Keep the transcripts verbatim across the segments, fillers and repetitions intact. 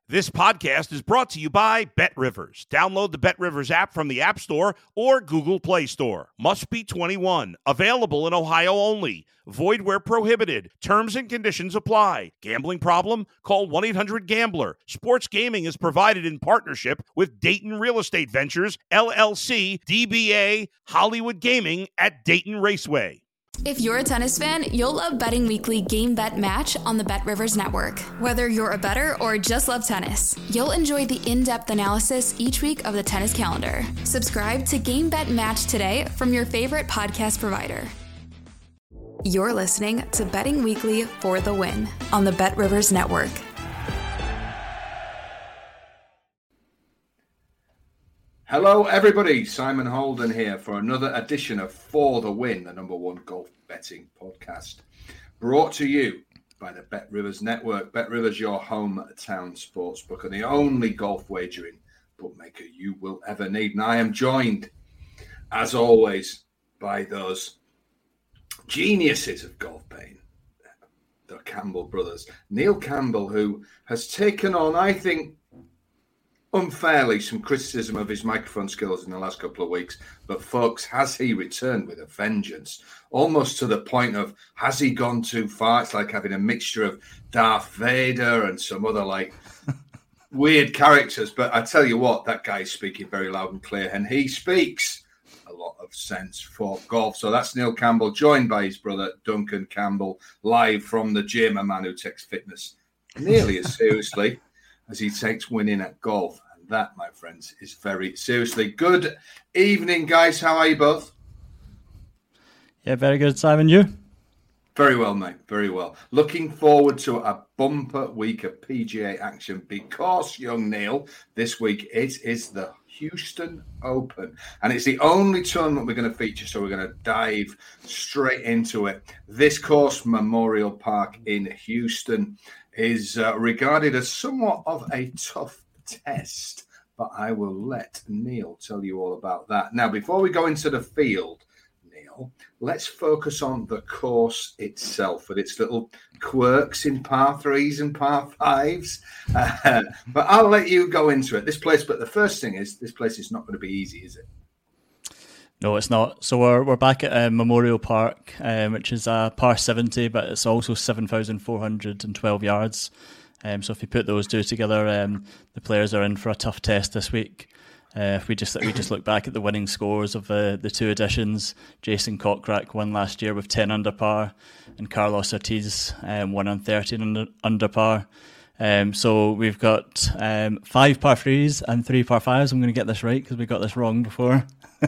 This podcast is brought to you by BetRivers. Download the BetRivers app from the App Store or Google Play Store. Must be twenty-one. Available in Ohio only. Void where prohibited. Terms and conditions apply. Gambling problem? Call one eight hundred gambler. Sports gaming is provided in partnership with Dayton Real Estate Ventures, L L C, D B A, Hollywood Gaming at Dayton Raceway. If you're a tennis fan, you'll love Betting Weekly Game Bet Match on the BetRivers Network. Whether you're a bettor or just love tennis, you'll enjoy the in-depth analysis each week of the tennis calendar. Subscribe to Game Bet Match today from your favorite podcast provider. You're listening to Betting Weekly for the win on the BetRivers Network. Hello, everybody. Simon Holden here for another edition of For the Win, the number one golf betting podcast, brought to you by the BetRivers Network. BetRivers, your hometown sportsbook and the only golf wagering bookmaker you will ever need. And I am joined, as always, by those geniuses of golf betting, the Campbell brothers. Neil Campbell, who has taken on, I think, unfairly, some criticism of his microphone skills in the last couple of weeks. But, folks, has he returned with a vengeance? Almost to the point of, has he gone too far? It's like having a mixture of Darth Vader and some other, like, weird characters. But I tell you what, that guy is speaking very loud and clear, and he speaks a lot of sense for golf. So that's Neil Campbell, joined by his brother, Duncan Campbell, live from the gym, a man who takes fitness nearly as seriously as he takes winning at golf. And that, my friends, is very seriously. Good evening, guys. How are you both? Yeah, very good, Simon. You? Very well, mate. Very well. Looking forward to a bumper week of P G A action because, young Neil, this week it is the Houston Open. And it's the only tournament we're going to feature, so we're going to dive straight into it. This course, Memorial Park in Houston, is uh, regarded as somewhat of a tough test, but I will let Neil tell you all about that. Now, before we go into the field, Neil, let's focus on the course itself with its little quirks in par threes and par fives. Uh, but I'll let you go into it. This place, but the first thing is, this place is not going to be easy, is it? No, it's not. So we're we're back at uh, Memorial Park, um, which is a par seventy, but it's also seven thousand four hundred twelve yards. Um, so if you put those two together, um, the players are in for a tough test this week. Uh, if we just we just look back at the winning scores of uh, the two editions, Jason Kokrak won last year with ten under par, and Carlos Ortiz um, won on thirteen under, under par. Um, so we've got um, five par threes and three par fives. I'm going to get this right because we got this wrong before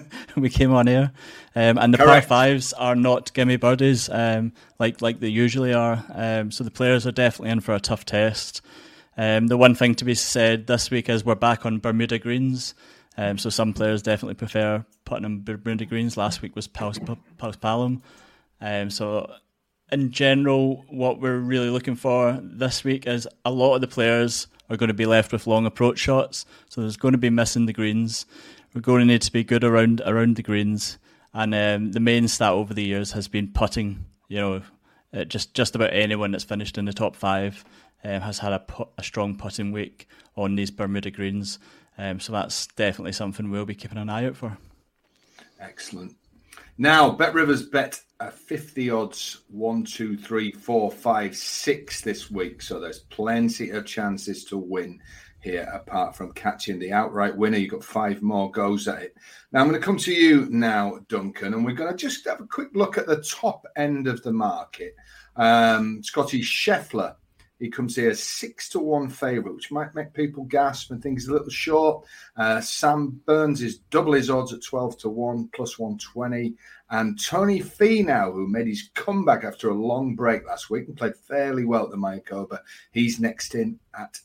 we came on air. Um, and the Correct. par fives are not gimme birdies um, like like they usually are. Um, so the players are definitely in for a tough test. Um, the one thing to be said this week is we're back on Bermuda greens. Um, so some players definitely prefer putting on Bermuda greens. Last week was Paus Paspalum. Um, so in general, what we're really looking for this week is a lot of the players are going to be left with long approach shots. So there's going to be missing the greens. We're going to need to be good around around the greens. And um, the main stat over the years has been putting. You know, uh, just, just about anyone that's finished in the top five um, has had a, put, a strong putting week on these Bermuda greens. Um, so that's definitely something we'll be keeping an eye out for. Excellent. Now, BetRivers bet a fifty odds, one, two, three, four, five, six this week. So there's plenty of chances to win here, apart from catching the outright winner. You've got five more goes at it. Now, I'm going to come to you now, Duncan, and we're going to just have a quick look at the top end of the market. Um, Scotty Scheffler, he comes here six to one favourite, which might make people gasp and think he's a little short. Uh, Sam Burns is double his odds at twelve to one, plus one twenty. And Tony Finau, who made his comeback after a long break last week and played fairly well at the Mayakoba, he's next in at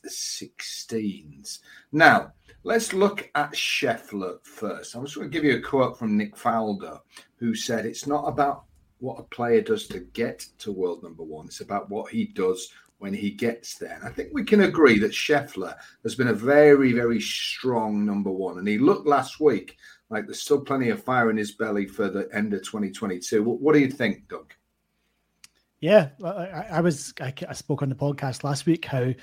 sixteens. Now, let's look at Scheffler first. I'm just going to give you a quote from Nick Faldo, who said, it's not about what a player does to get to world number one. It's about what he does when he gets there. And I think we can agree that Scheffler has been a very, very strong number one. And he looked last week like there's still plenty of fire in his belly for the end of twenty twenty-two. What, what do you think, Doug? Yeah, I, I was. I, I spoke on the podcast last week how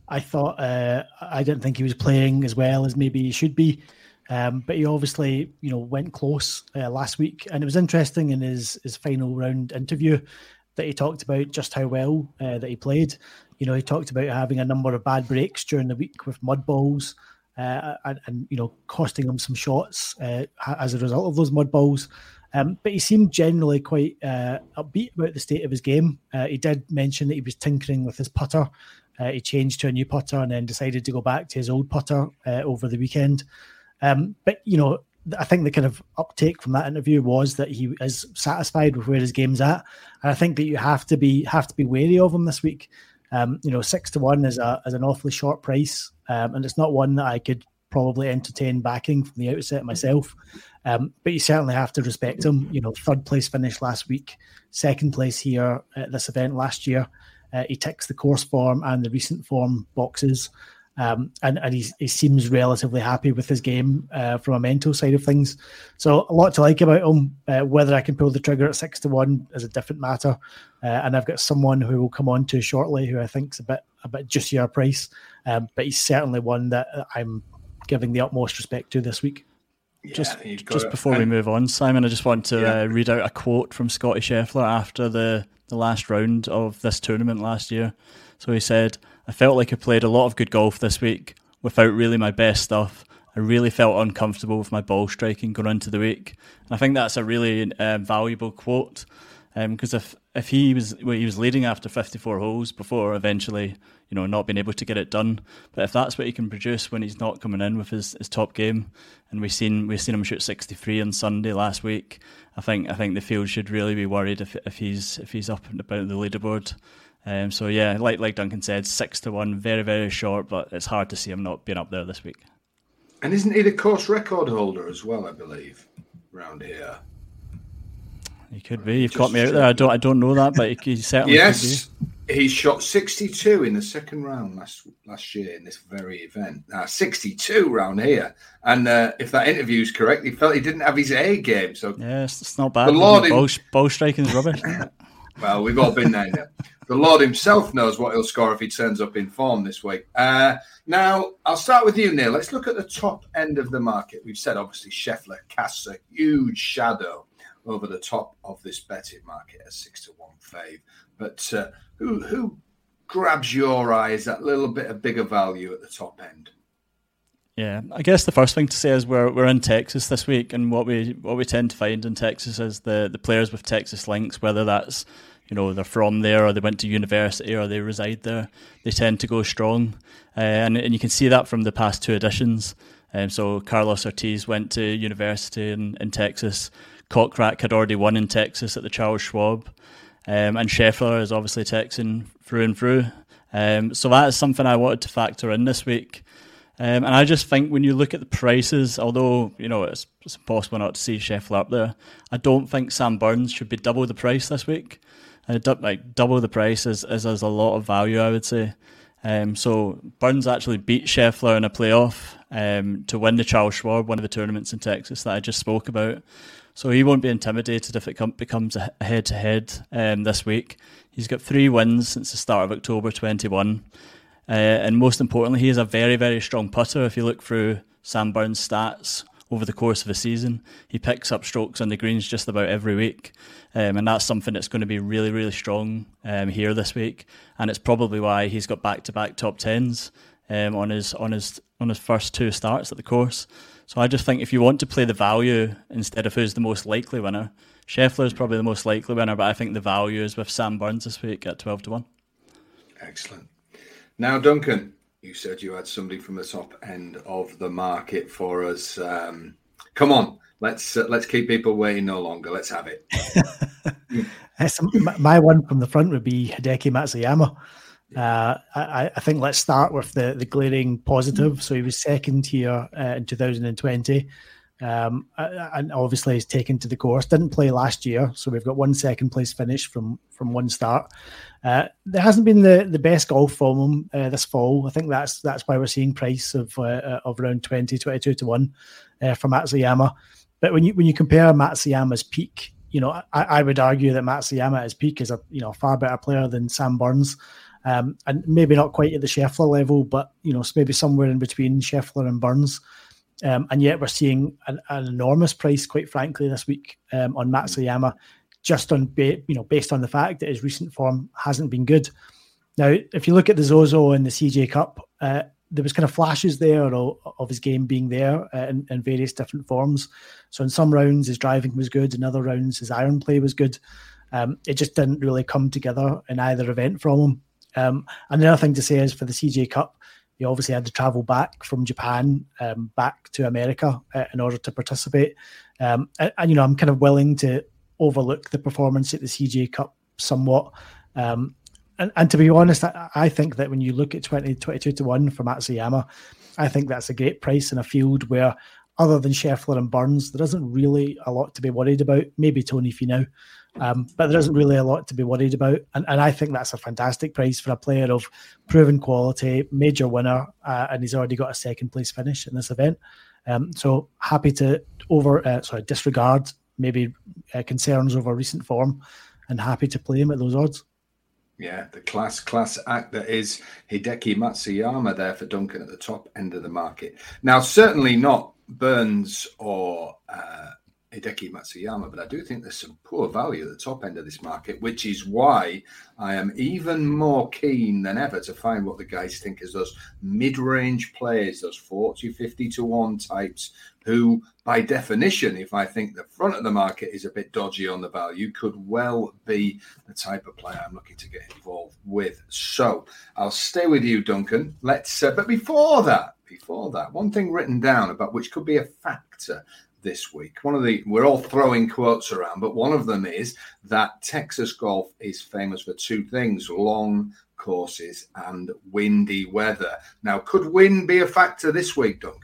I thought uh, I didn't think he was playing as well as maybe he should be. Um, but he obviously, you know, went close uh, last week, and it was interesting in his his final round interview that he talked about just how well uh, that he played. You know, he talked about having a number of bad breaks during the week with mud balls, uh, and, and you know, costing him some shots uh, as a result of those mud balls. Um, but he seemed generally quite uh, upbeat about the state of his game. Uh, he did mention that he was tinkering with his putter. Uh, he changed to a new putter and then decided to go back to his old putter uh, over the weekend. Um, but, you know, I think the kind of uptake from that interview was that he is satisfied with where his game's at. And I think that you have to be have to be wary of him this week. Um, you know, six to one is a is an awfully short price, um, and it's not one that I could probably entertain backing from the outset myself. Um, but you certainly have to respect him. You know, third place finish last week, second place here at this event last year. Uh, he ticks the course form and the recent form boxes. Um, and and he's, he seems relatively happy with his game uh, from a mental side of things. So a lot to like about him. Uh, whether I can pull the trigger at six to one is a different matter. Uh, and I've got someone who we'll come on to shortly who I think is a bit a bit juicier price. Um, but he's certainly one that I'm giving the utmost respect to this week. Yeah, just just before we move on, Simon, I just want to yeah. uh, read out a quote from Scottie Scheffler after the, the last round of this tournament last year. So he said, "I felt like I played a lot of good golf this week without really my best stuff. I really felt uncomfortable with my ball striking going into the week." And I think that's a really uh, valuable quote, because um, if if he was well, he was leading after fifty-four holes before eventually, you know, not being able to get it done. But if that's what he can produce when he's not coming in with his, his top game, and we've seen we've seen him shoot sixty-three on Sunday last week, I think I think the field should really be worried if if he's if he's up and about the leaderboard. Um, so yeah, like like Duncan said, six to one, very very short, but it's hard to see him not being up there this week. And isn't he the course record holder as well? I believe around here. He could be. You've Just caught me out there. I don't. I don't know that, but he, he certainly yes, could be. He shot sixty-two in the second round last last year in this very event. Now sixty-two round here, and uh, if that interview is correct, he felt he didn't have his A game. So yes, it's not bad. The Lord ball, ball striking is rubbish. Well, we've all been there now. The Lord himself knows what he'll score if he turns up in form this week. Uh, now, I'll start with you, Neil. Let's look at the top end of the market. We've said, obviously, Scheffler casts a huge shadow over the top of this betting market at six to one fave. But uh, who who grabs your eye as that little bit of bigger value at the top end? Yeah, I guess the first thing to say is we're we're in Texas this week, and what we what we tend to find in Texas is the, the players with Texas links, whether that's, you know, they're from there or they went to university or they reside there, they tend to go strong. Uh, and, and you can see that from the past two editions. Um, so Carlos Ortiz went to university in, in Texas. Kokrak had already won in Texas at the Charles Schwab. Um, and Scheffler is obviously Texan through and through. Um, so that is something I wanted to factor in this week. Um, and I just think when you look at the prices, although, you know, it's, it's impossible not to see Scheffler up there, I don't think Sam Burns should be double the price this week. Uh, du- like double the price is, is, is a lot of value, I would say. Um, so Burns actually beat Scheffler in a playoff um, to win the Charles Schwab, one of the tournaments in Texas that I just spoke about. So he won't be intimidated if it com- becomes a head-to-head um, this week. He's got three wins since the start of October twenty-one. Uh, and most importantly, he is a very, very strong putter. If you look through Sam Burns' stats over the course of a season, he picks up strokes on the greens just about every week. Um, and that's something that's going to be really, really strong um, here this week. And it's probably why he's got back-to-back top tens um, on his on his on his first two starts at the course. So I just think if you want to play the value instead of who's the most likely winner, Scheffler is probably the most likely winner, but I think the value is with Sam Burns this week at twelve to one. Excellent. Now, Duncan, you said you had somebody from the top end of the market for us. Um, come on, let's uh, let's keep people waiting no longer. Let's have it. My one from the front would be Hideki Matsuyama. Uh, I, I think let's start with the, the glaring positive. So he was second here uh, in two thousand twenty. Um, and obviously he's taken to the course. Didn't play last year, so we've got one second place finish from from one start. Uh, there hasn't been the, the best golf from him uh, this fall. I think that's that's why we're seeing price of uh, of around twenty, twenty-two to one uh, for Matsuyama. But when you when you compare Matsuyama's peak, you know, I, I would argue that Matsuyama at his peak is a you know far better player than Sam Burns. Um, and maybe not quite at the Scheffler level, but you know, maybe somewhere in between Scheffler and Burns. Um, and yet we're seeing an, an enormous price, quite frankly, this week um, on Matsuyama, just on ba- you know based on the fact that his recent form hasn't been good. Now, if you look at the Zozo and the C J Cup, uh, there was kind of flashes there of, of his game being there uh, in, in various different forms. So in some rounds, his driving was good. In other rounds, his iron play was good. Um, it just didn't really come together in either event from him. Um, and the other thing to say is for the C J Cup, he obviously had to travel back from Japan um, back to America uh, in order to participate. Um, and, and, you know, I'm kind of willing to overlook the performance at the C J Cup somewhat. Um, and, and to be honest, I, I think that when you look at twenty, twenty-two to one for Matsuyama, I think that's a great price in a field where, other than Scheffler and Burns, there isn't really a lot to be worried about. Maybe Tony Finau. Um, but there isn't really a lot to be worried about. And, and I think that's a fantastic price for a player of proven quality, major winner, uh, and he's already got a second place finish in this event. Um, so happy to over, uh, sorry, disregard maybe uh, concerns over recent form and happy to play him at those odds. Yeah, the class, class act that is Hideki Matsuyama there for Duncan at the top end of the market. Now, certainly not Burns or uh, Hideki Matsuyama, but I do think there's some poor value at the top end of this market, which is why I am even more keen than ever to find what the guys think is those mid-range players, those forty, fifty to one types who, by definition, if I think the front of the market is a bit dodgy on the value, could well be the type of player I'm looking to get involved with. So I'll stay with you, Duncan. Let's, uh, but before that, before that, one thing written down about which could be a factor this week. One of the, we're all throwing quotes around, but one of them is that Texas golf is famous for two things: long courses and windy weather. Now, could wind be a factor this week, Duncan?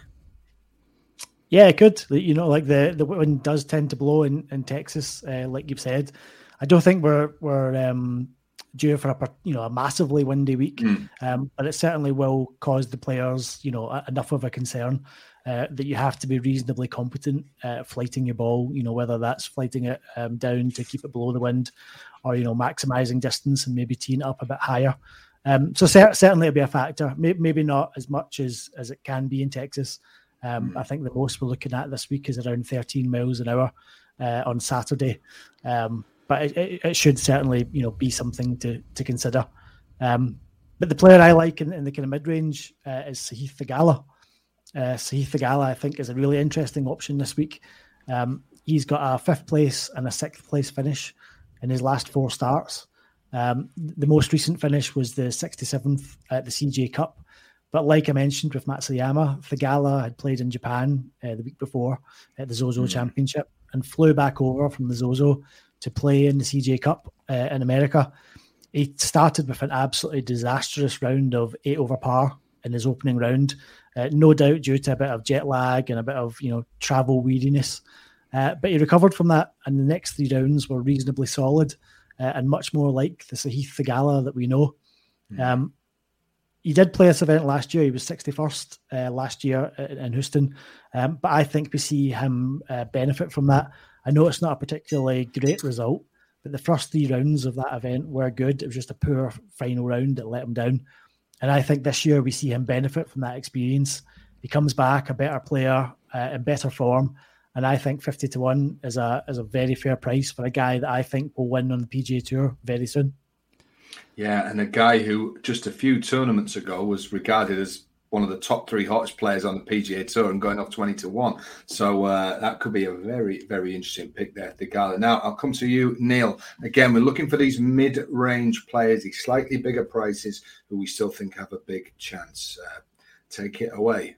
Yeah, it could. You know, like the, the wind does tend to blow in, in Texas, uh, like you've said. I don't think we're we're um, due for a you know a massively windy week, mm. um, but it certainly will cause the players you know enough of a concern uh, that you have to be reasonably competent at flighting your ball. You know, whether that's flighting it um, down to keep it below the wind, or you know maximizing distance and maybe teeing it up a bit higher. Um, so cer- certainly it'll be a factor. Maybe, maybe not as much as as it can be in Texas. Um, mm. I think the most we're looking at this week is around thirteen miles an hour uh, on Saturday. Um, but it, it, it should certainly, you know, be something to to consider. Um, but the player I like in, in the kind of mid-range uh, is Sahith Theegala. Uh, Sahith Theegala, I think, is a really interesting option this week. Um, he's got a fifth place and a sixth place finish in his last four starts. Um, the most recent finish was the sixty-seventh at the C J Cup. But like I mentioned with Matsuyama, Theegala had played in Japan uh, the week before at the Zozo mm. Championship and flew back over from the Zozo to play in the C J Cup uh, in America. He started with an absolutely disastrous round of eight over par in his opening round, uh, no doubt due to a bit of jet lag and a bit of you know travel weariness. Uh, but he recovered from that, and the next three rounds were reasonably solid uh, and much more like the Sahith Theegala that we know. Mm. Um, He did play this event last year. He was sixty-first uh, last year in Houston. Um, but I think we see him uh, benefit from that. I know it's not a particularly great result, but the first three rounds of that event were good. It was just a poor final round that let him down. And I think this year we see him benefit from that experience. He comes back a better player, uh, in better form. And I think fifty to one is a, is a very fair price for a guy that I think will win on the P G A Tour very soon. Yeah, and a guy who just a few tournaments ago was regarded as one of the top three hottest players on the P G A Tour and going off twenty to one. So uh, that could be a very, very interesting pick there, Theegala. Now, I'll come to you, Neil. Again, we're looking for these mid-range players, these slightly bigger prices who we still think have a big chance. Uh, take it away.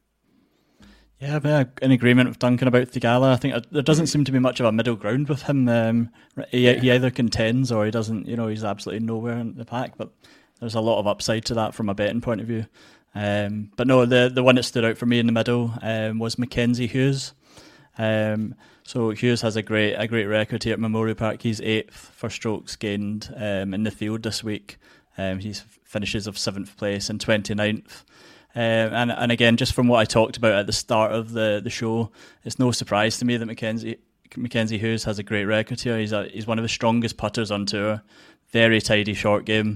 Yeah, I'm in agreement with Duncan about Theegala. I think there doesn't seem to be much of a middle ground with him. Um, he, he either contends or he doesn't. You know, he's absolutely nowhere in the pack. But there's a lot of upside to that from a betting point of view. Um, but no, the the one that stood out for me in the middle um, was Mackenzie Hughes. Um, so Hughes has a great a great record here at Memorial Park. He's eighth for strokes gained um, in the field this week. Um, he finishes of seventh place and twenty-ninth. Um, and and again, just from what I talked about at the start of the, the show, it's no surprise to me that Mackenzie Mackenzie Hughes has a great record here. He's a, he's one of the strongest putters on tour, very tidy short game,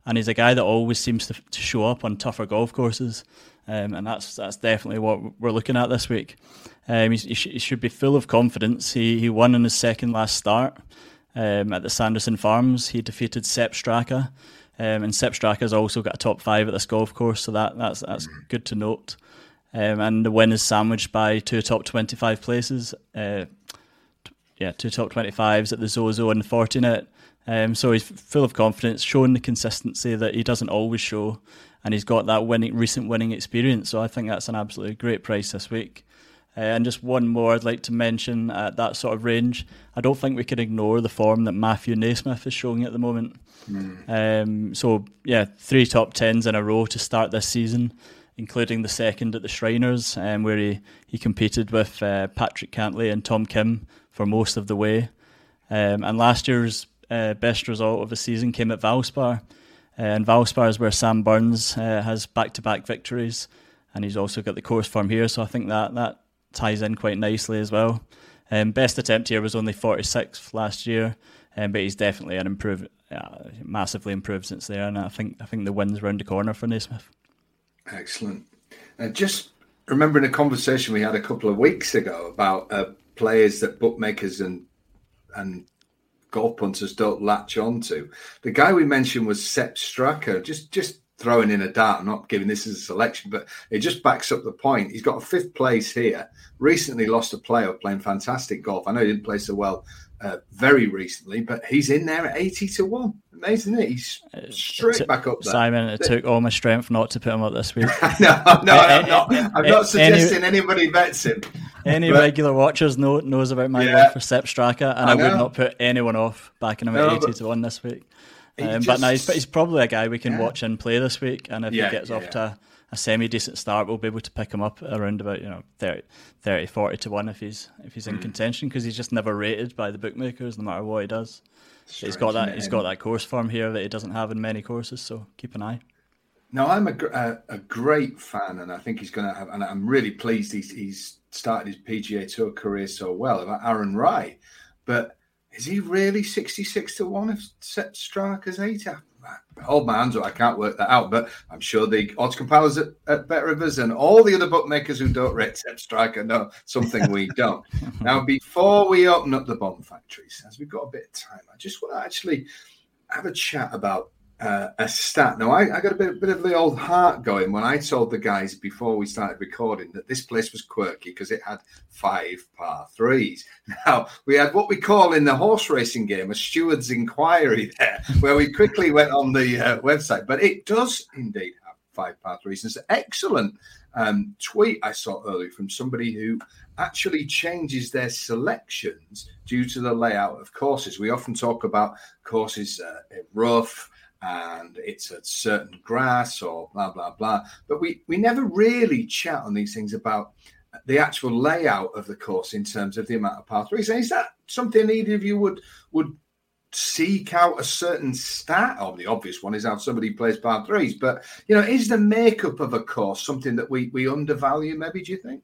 and he's a guy that always seems to, to show up on tougher golf courses, um, and that's that's definitely what we're looking at this week. Um, he, sh- he should be full of confidence. He he won in his second last start um, at the Sanderson Farms. He defeated Sepp Straka, um, and Sepp Straka's also got a top five at this golf course, so that that's that's good to note. Um, and the win is sandwiched by two top twenty-five places. Uh, t- yeah, two top twenty-fives at the Zozo and Fortinet. Um, so he's full of confidence, showing the consistency that he doesn't always show, and he's got that winning, recent winning experience. So I think that's an absolutely great price this week. Uh, and just one more I'd like to mention at that sort of range. I don't think we can ignore the form that Matthew Naismith is showing at the moment. Mm. Um, so yeah, three top tens in a row to start this season, including the second at the Shriners, um, where he, he competed with uh, Patrick Cantlay and Tom Kim for most of the way. Um, and last year's uh, best result of the season came at Valspar. Uh, and Valspar is where Sam Burns uh, has back-to-back victories, and he's also got the course form here, so I think that that ties in quite nicely as well. Um, best attempt here was only forty-sixth last year, um, but he's definitely an improved, uh, massively improved since there, and I think I think the win's round the corner for Naismith. Excellent. Uh, just remembering a conversation we had a couple of weeks ago about uh, players that bookmakers and and golf punters don't latch onto. The guy we mentioned was Sepp Straka. Just just throwing in a dart. I'm not giving this as a selection, but it just backs up the point. He's got a fifth place here. Recently lost a playoff, playing fantastic golf. I know he didn't play so well uh, very recently, but he's in there at eighty to one. Amazing, isn't it? He's straight took, back up there. Simon, it took all my strength not to put him up this week. no, no, I'm not. I'm not suggesting any, anybody bets him. Any but, regular watchers know knows about my yeah. love for Sepp Straka, and I, I would not put anyone off backing him at no, eighty to one this week. Um, just, but no, he's, but he's probably a guy we can yeah. watch and play this week, and if yeah, he gets yeah, off yeah. to a, a semi-decent start, we'll be able to pick him up around about you know thirty, forty to one if he's if he's in mm. contention, because he's just never rated by the bookmakers no matter what he does. Strange, he's got that man. he's got that course form here that he doesn't have in many courses, so keep an eye. No, I'm a, a, a great fan, and I think he's going to have, and I'm really pleased he's, he's started his P G A Tour career so well, about Aaron Rai. But is he really sixty-six to one if Sepp Straka's eighty? I hold my hands up, I can't work that out, but I'm sure the odds compilers at, at BetRivers and all the other bookmakers who don't rate Sepp Straka know something we don't. Now, before we open up the bomb factories, as we've got a bit of time, I just want to actually have a chat about Uh, a stat. Now, I, I got a bit, bit of the old heart going when I told the guys before we started recording that this place was quirky because it had five par threes. Now, we had what we call in the horse racing game a steward's inquiry there, where we quickly went on the uh, website. But it does indeed have five par threes. There's an excellent um, tweet I saw earlier from somebody who actually changes their selections due to the layout of courses. We often talk about courses uh, rough, and it's a certain grass or blah, blah, blah. But we, we never really chat on these things about the actual layout of the course in terms of the amount of par threes. And is that something either of you would would seek out a certain stat? Or the obvious one is how somebody plays par threes. But, you know, is the makeup of a course something that we, we undervalue maybe, do you think?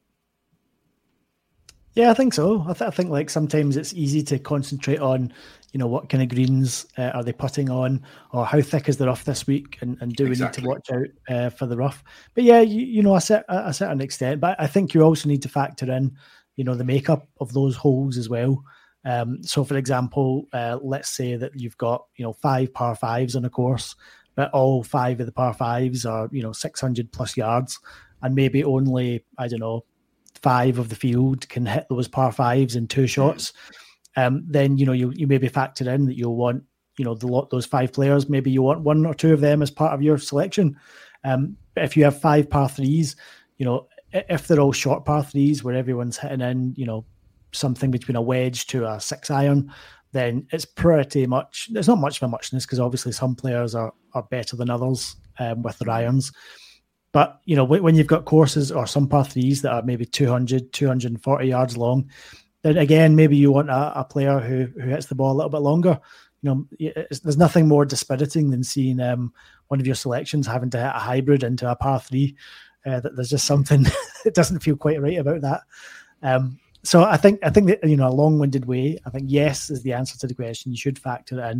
Yeah, I think so. I, th- I think like sometimes it's easy to concentrate on, you know, what kind of greens uh, are they putting on, or how thick is the rough this week, and, and do exactly. we need to watch out uh, for the rough? But yeah, you, you know, a, set, a certain extent. But I think you also need to factor in, you know, the makeup of those holes as well. Um, so, for example, uh, let's say that you've got, you know, five par fives on a course, but all five of the par fives are, you know, six hundred plus yards, and maybe only, I don't know, five of the field can hit those par fives in two shots. Um, then, you know, you, you maybe factor in that you'll want, you know, the lot, those five players, maybe you want one or two of them as part of your selection. Um, but if you have five par threes, you know, if they're all short par threes where everyone's hitting in, you know, something between a wedge to a six iron, then it's pretty much, there's not much of a muchness, because obviously some players are, are better than others um, with their irons. But, you know, when you've got courses or some par threes that are maybe two hundred, two hundred forty yards long, then again, maybe you want a, a player who, who hits the ball a little bit longer. You know, it's, there's nothing more dispiriting than seeing um, one of your selections having to hit a hybrid into a par three. Uh, that there's just something that doesn't feel quite right about that. Um, so I think I think that, you know, a long-winded way, I think yes is the answer to the question. You should factor it in.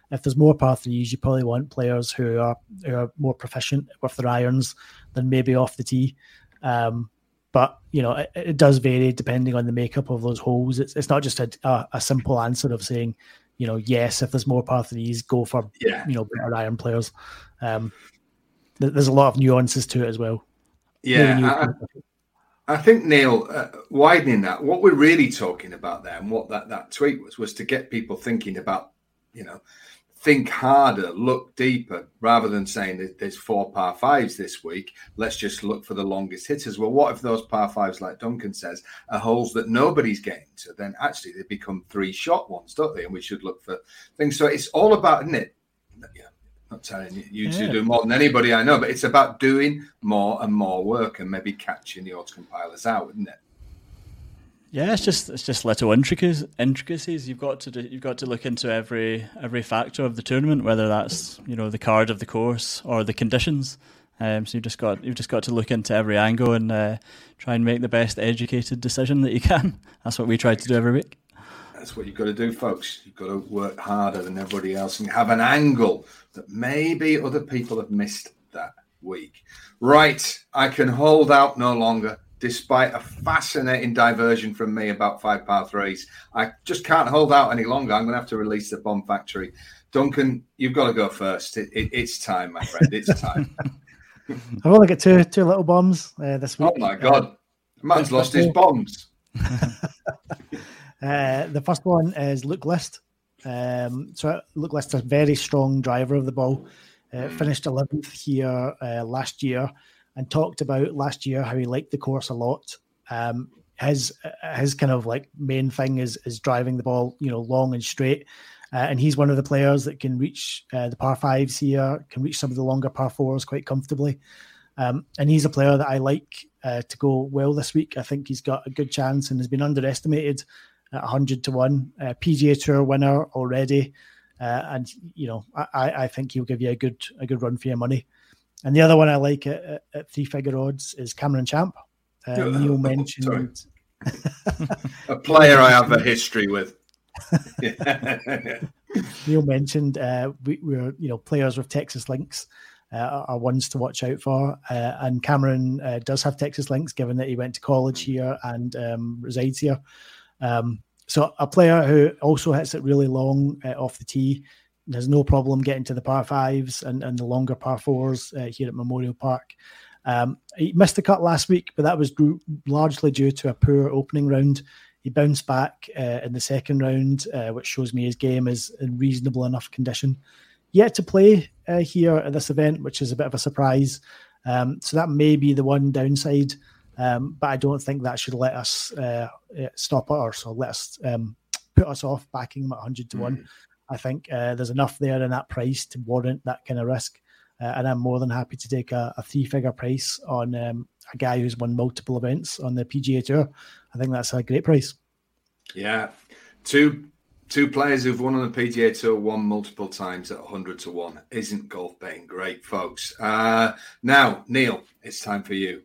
if there's more par threes, you probably want players who are who are more proficient with their irons than maybe off the tee. Um, but you know, it, it does vary depending on the makeup of those holes. It's it's not just a, a, a simple answer of saying, you know, yes, if there's more par threes, go for yeah. you know better iron players. Um, th- there's a lot of nuances to it as well. Yeah. I think, Neil, uh, widening that, what we're really talking about there and what that, that tweet was, was to get people thinking about, you know, think harder, look deeper, rather than saying that there's four par fives this week. Let's just look for the longest hitters. Well, what if those par fives, like Duncan says, are holes that nobody's getting to? Then actually they become three shot ones, don't they? And we should look for things. So it's all about, isn't it? Yeah. Not telling you, you yeah. two do more than anybody I know, but it's about doing more and more work and maybe catching the odds compilers out, isn't it? Yeah, it's just it's just little intricacies. Intricacies you've got to do. You've got to look into every every factor of the tournament, whether that's you know the card of the course or the conditions. Um, so you've just got you've just got to look into every angle and uh, try and make the best educated decision that you can. That's what we try to do every week. That's what you've got to do, folks. You've got to work harder than everybody else and have an angle that maybe other people have missed that week. Right, I can hold out no longer, despite a fascinating diversion from me about five par threes. I just can't hold out any longer. I'm going to have to release the Bomb Factory. Duncan, you've got to go first. It, it, it's time, my friend. It's time. I've only got two two little bombs uh, this week. Oh, my God. Uh, Man's lost his bombs. Uh, the first one is Luke List. Um, so Luke List is a very strong driver of the ball. Uh, finished eleventh here uh, last year, and talked about last year how he liked the course a lot. Um, his his kind of like main thing is is driving the ball, you know, long and straight. Uh, and he's one of the players that can reach uh, the par fives here, can reach some of the longer par fours quite comfortably. Um, and he's a player that I like uh, to go well this week. I think he's got a good chance and has been underestimated at one hundred to one, uh, P G A Tour winner already, uh, and you know I, I think he'll give you a good a good run for your money. And the other one I like at, at, at three figure odds is Cameron Champ. Uh, oh, Neil mentioned a player I have a history with. Neil mentioned uh, we, we're you know players with Texas links uh, are ones to watch out for, uh, and Cameron uh, does have Texas links given that he went to college here and um, resides here. Um, so a player who also hits it really long uh, off the tee, there's no problem getting to the par fives and, and the longer par fours uh, here at Memorial Park. Um, he missed the cut last week, but that was d- largely due to a poor opening round. He bounced back uh, in the second round, uh, which shows me his game is in reasonable enough condition. Yet to play uh, here at this event, which is a bit of a surprise. Um, so that may be the one downside. Um, but I don't think that should let us uh, stop us or let us um, put us off backing him at one hundred to one. Mm. I think uh, there's enough there in that price to warrant that kind of risk. Uh, and I'm more than happy to take a, a three-figure price on um, a guy who's won multiple events on the P G A Tour. I think that's a great price. Yeah. Two two players who've won on the P G A Tour won multiple times at one hundred to one. Isn't golf betting great, folks? Uh, now, Neil, it's time for you.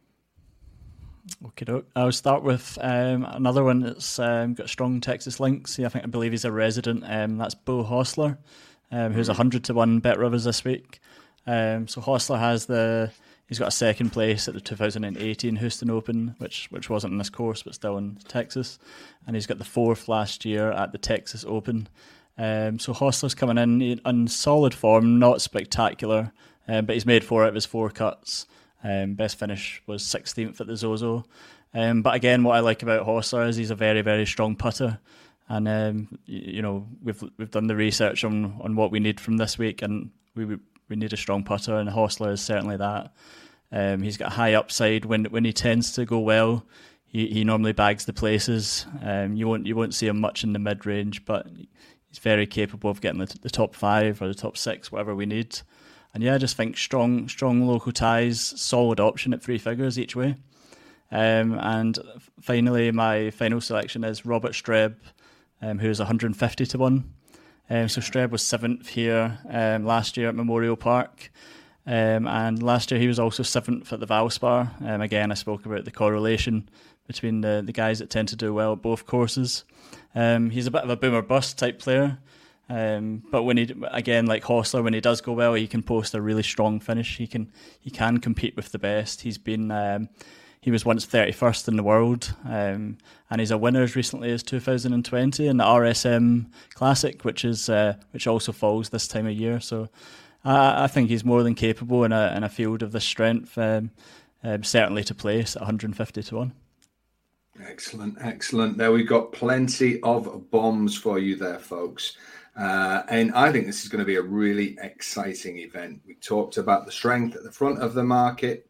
Okay, I'll start with um, another one that's um, got strong Texas links. I think I believe he's a resident. Um, that's Beau Hossler, um, who's one hundred to one Bet Rivers this week. Um, so Hossler has the he's got a second place at the two thousand eighteen Houston Open, which which wasn't in this course but still in Texas, and he's got the fourth last year at the Texas Open. Um, so Hossler's coming in in solid form, not spectacular, um, but he's made four out of his four cuts. Um, best finish was sixteenth at the Zozo. Um, but again, what I like about Hossler is he's a very, very strong putter. And, um, you, you know, we've we've done the research on, on what we need from this week, and we we need a strong putter, and Hossler is certainly that. Um, he's got a high upside. When when he tends to go well, he, he normally bags the places. Um, you won't you won't see him much in the mid-range, but he's very capable of getting the, the top five or the top six, whatever we need. And yeah, I just think strong, strong local ties, solid option at three figures each way. Um, and finally, my final selection is Robert Streb, um, who's one hundred fifty to one. Um, so Streb was seventh here um, last year at Memorial Park. Um, and last year he was also seventh at the Valspar. Um, again, I spoke about the correlation between the, the guys that tend to do well at both courses. Um, he's a bit of a boomer bust type player. Um, but when he, again, like Hostler, when he does go well, he can post a really strong finish. He can he can compete with the best. He's been um, he was once thirty-first in the world, um, and he's a winner as recently as two thousand twenty in the R S M Classic, which is uh, which also falls this time of year. So I, I think he's more than capable in a in a field of this strength, um, um, certainly to place at one hundred fifty to one. Excellent, excellent. There we've got plenty of bombs for you there, folks. Uh, and I think this is going to be a really exciting event. We talked about the strength at the front of the market.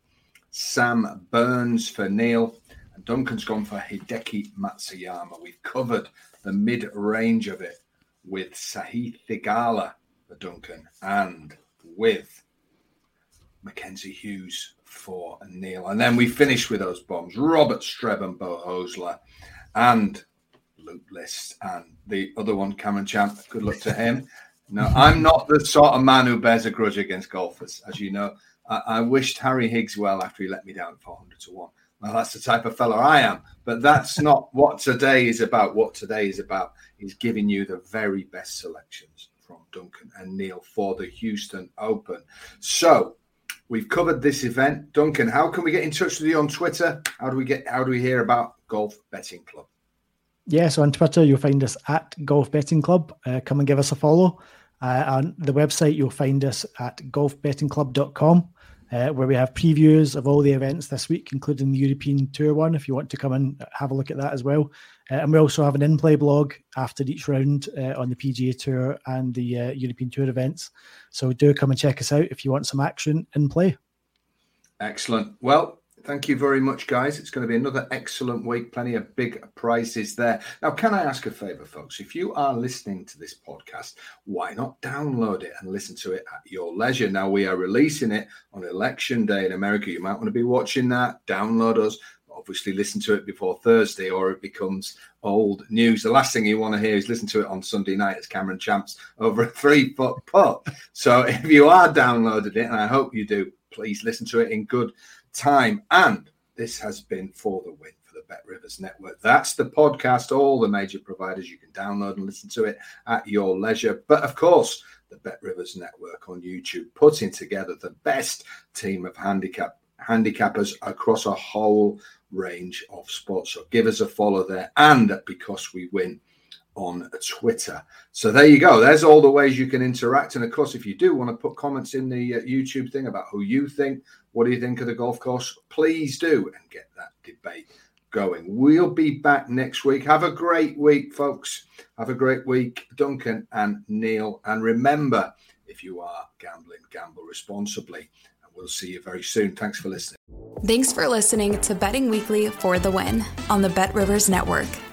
Sam Burns for Neil. And Duncan's gone for Hideki Matsuyama. We've covered the mid-range of it with Sahith Theegala for Duncan and with Mackenzie Hughes for Neil. And then we finish with those bombs. Robert Streb and Bo Hosler and Luke List and the other one, Cameron Champ. Good luck to him. No, I'm not the sort of man who bears a grudge against golfers. As you know, I, I wished Harry Higgs well after he let me down at four hundred to one. Well, that's the type of fella I am. But that's not what today is about. What today is about is giving you the very best selections from Duncan and Neil for the Houston Open. So we've covered this event. Duncan, how can we get in touch with you on Twitter? How do we get? How do we hear about Golf Betting Club? Yeah, so on Twitter, you'll find us at Golf Betting Club. Uh, come and give us a follow. Uh, on the website, you'll find us at golf betting club dot com, uh, where we have previews of all the events this week, including the European Tour one, if you want to come and have a look at that as well. Uh, and we also have an in-play blog after each round uh, on the P G A Tour and the uh, European Tour events. So do come and check us out if you want some action in play. Excellent. Well, thank you very much, guys. It's going to be another excellent week. Plenty of big prizes there. Now, can I ask a favor, folks? If you are listening to this podcast, why not download it and listen to it at your leisure? Now, we are releasing it on Election Day in America. You might want to be watching that. Download us. Obviously, listen to it before Thursday or it becomes old news. The last thing you want to hear is listen to it on Sunday night as Cameron Champs over a three-foot putt. So if you are downloaded it, and I hope you do, please listen to it in good time. And this has been For the Win for the Bet Rivers Network. That's the podcast, all the major providers. You can download and listen to it at your leisure. But of course, the Bet Rivers Network on YouTube, putting together the best team of handicap handicappers across a whole range of sports. So give us a follow there, and Because We Win on Twitter. So there you go. There's all the ways you can interact. And of course, if you do want to put comments in the uh, YouTube thing about who you think, what do you think of the golf course, please do, and get that debate going. We'll be back next week. Have a great week, folks. Have a great week, Duncan and Neil. And remember, if you are gambling, gamble responsibly. And we'll see you very soon. Thanks for listening. Thanks for listening to Betting Weekly for the Win on the Bet Rivers Network.